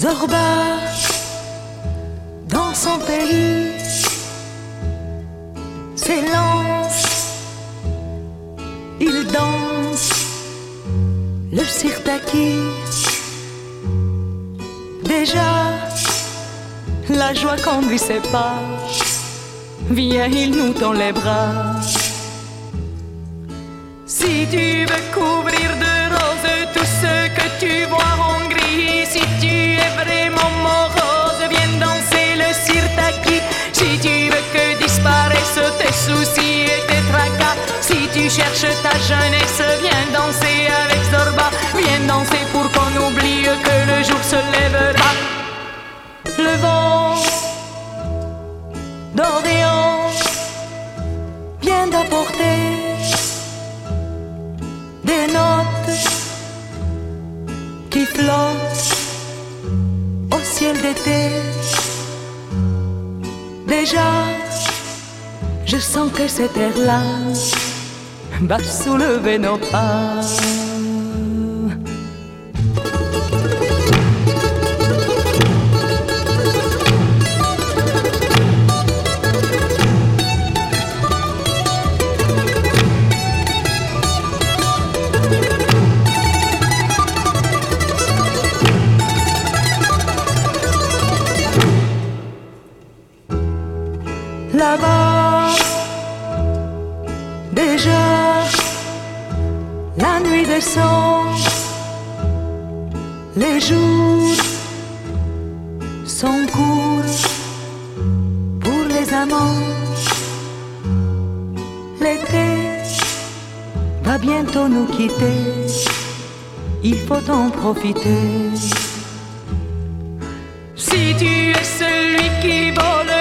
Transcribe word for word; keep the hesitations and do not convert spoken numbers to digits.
Zorba, dans son pays, s'élance, il danse le sirtaki. Déjà, la joie conduit ses pas. Viens, il nous tend les bras. Si tu veux couvrir de roses tout ce que tu vois en gris, si tu es vraiment morose, viens danser le sirtaki. Si tu veux que disparaissent tes soucis et tes tracas, si tu cherches ta jeunesse, viens danser avec Zorba. Viens danser pour qu'on oublie que le jour se lèvera. Le vent d'Orient vient d'apporter des notes qui flottent au ciel d'été. Déjà, je sens que cet air-là va soulever nos pas. Là-bas, déjà, la nuit descend, les jours sont courts pour les amants. L'été va bientôt nous quitter, il faut en profiter. Si tu es celui qui vole